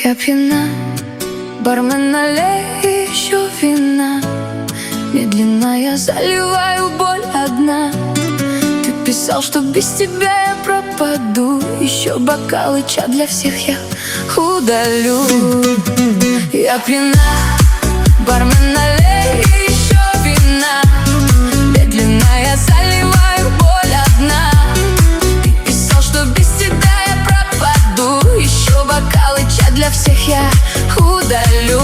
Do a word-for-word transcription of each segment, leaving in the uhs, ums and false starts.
Я пьяна, бармен, налей еще вина. Медленно я заливаю боль одна. Ты писал, что без тебя я пропаду. Еще бокалы, чат для всех я удалю. Я пьяна, бармен, налей еще вина. Медленно я заливаю боль одна. Ты писал, что без тебя я пропаду. Еще бокалы, чат для всех я удалю.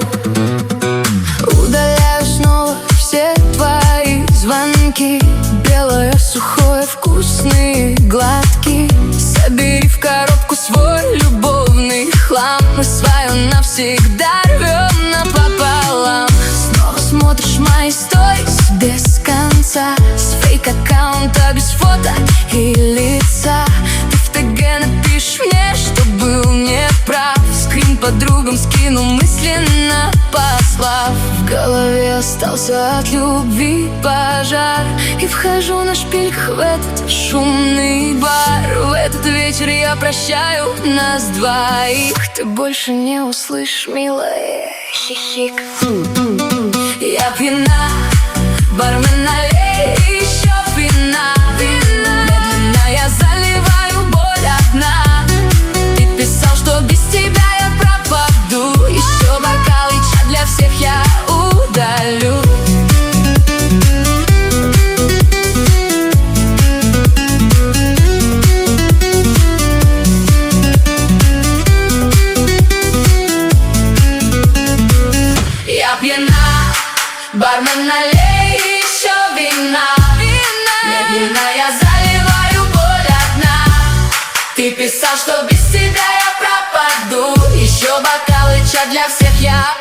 Удаляю снова все твои звонки. Белое, сухое, вкусный, гладкий. Собери в коробку свой любовный хлам. Мы свое навсегда рвем напополам. Снова смотришь мои сторис без конца, с фейк-аккаунта без фото и лица. Ты в ТГ напишешь мне, что был неправ. Скрин подругам скинул мысленно, послав. В голове остался от любви пожар. И вхожу на шпильках в этот шумный бар. В этот вечер я прощаю нас двоих. Ты больше не услышишь, милая, хихик. Я пьяна, бармен, налей еще вина. Медленно я заливаю боль одна. Ты писал, что без тебя я пропаду. Еще бокалы, чат для всех я удалю. Я пьяна, бармен, налей еще вина. Медленно я заливаю боль одна. Ты писал, что без тебя я пропаду. Еще бокалы, чат для всех я